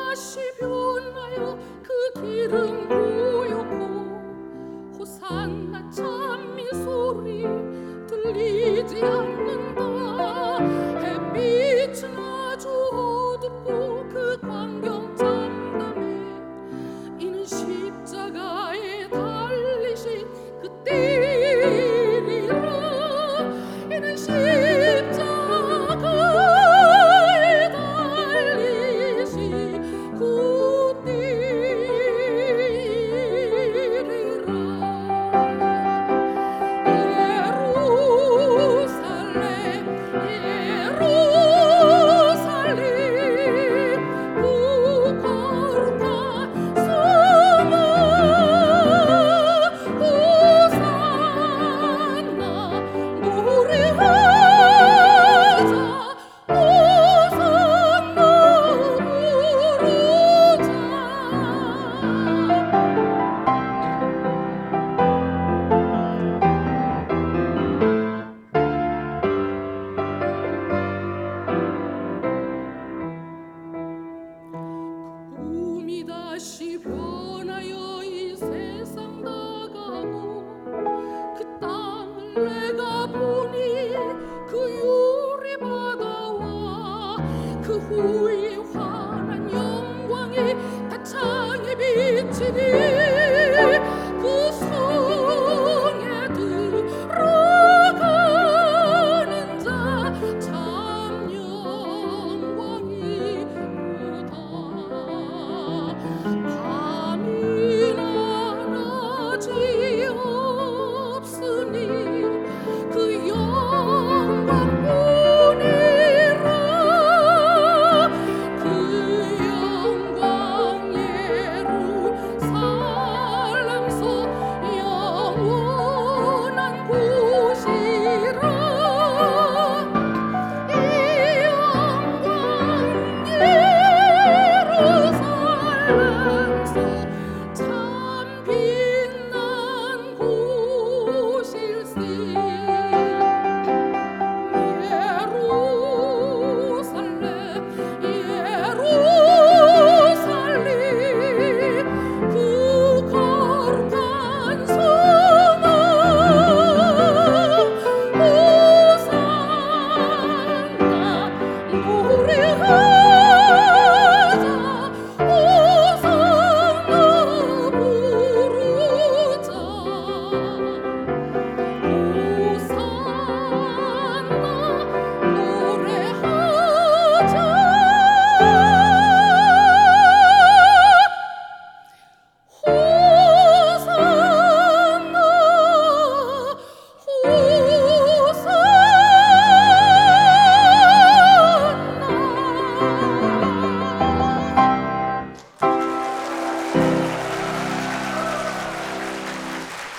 다시 변하여 그 길은 고요고 호산나 찬미 소리 들리지 않는다. 햇빛은 아주 어둡고 그 광경 참담해. 이는 십자가에 달리신 그때리라. 이는 십자가에 달리신 그때리라. 예루살렘 그 거룩한 성아 호산나 노래하자. 호산나 부르자. 꿈이 다시 변하여 이 세상 나가고 그 땅을 내가 보니 그 유리바다와 그 후에 환한 영광이 다 창에 비치니